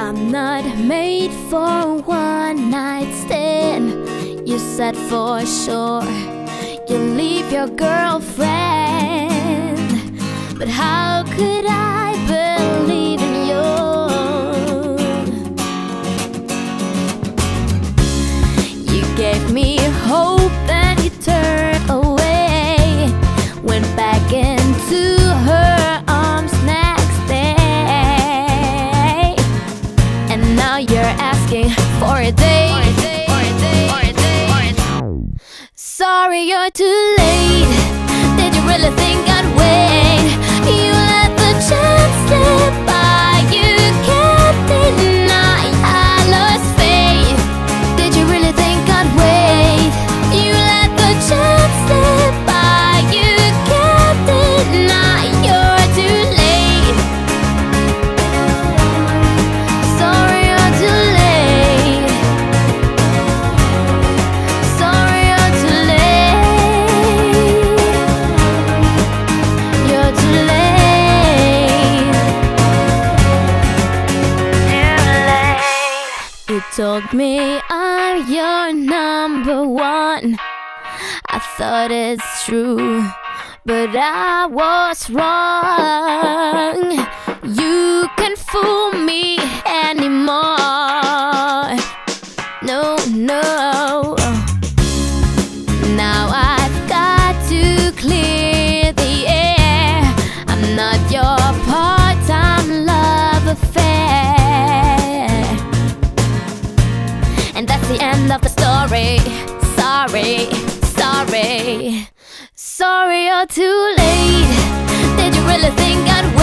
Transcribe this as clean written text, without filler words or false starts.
I'm not made for one night stand. You said for sure you'll leave your girlfriend, but how could I believe in you? You gave me hope and you turned away, went back into her arms next day, and now you're asking for a date. Sorry, you're too late. Did you really think I'd wait? You let the chance slip by. You can't deny I lost faith. Did you really think I'd wait? You let the chance slip by. You can't deny you're too late. Sorry, you're too late. Sorry, you're too late. You're too late. You told me I'm your number one. I thought it's true, but I was wrong. You can't fool me anymore. No, no. Now I've got to clear the air. I'm not your part-time love affair. And that's the end of the story. Sorry, sorry. Sorry, you're too late. Did you really think I'd wait?